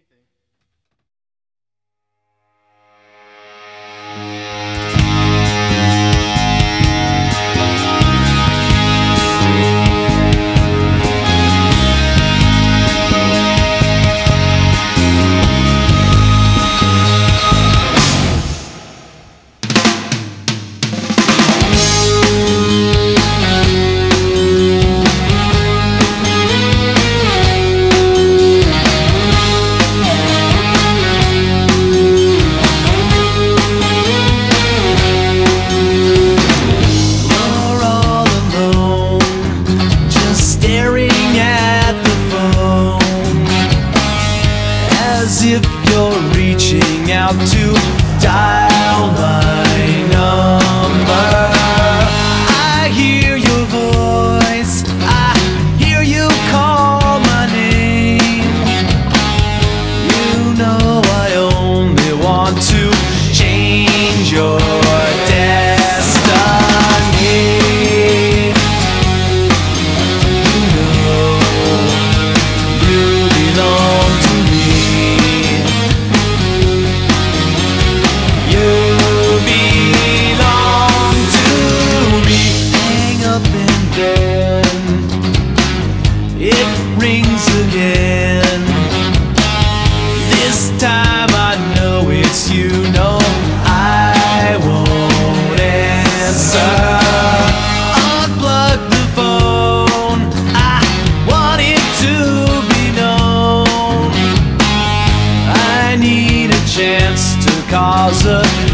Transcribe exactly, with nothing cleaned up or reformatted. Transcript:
As if you're reaching out to dial my number. I hear your voice, I hear you call my name. You know I only want to change your destiny. You know you belong to me. It rings again. This time I know it's you. No, I won't answer. Unplug the phone, I want it to be known. I need a chance to cause a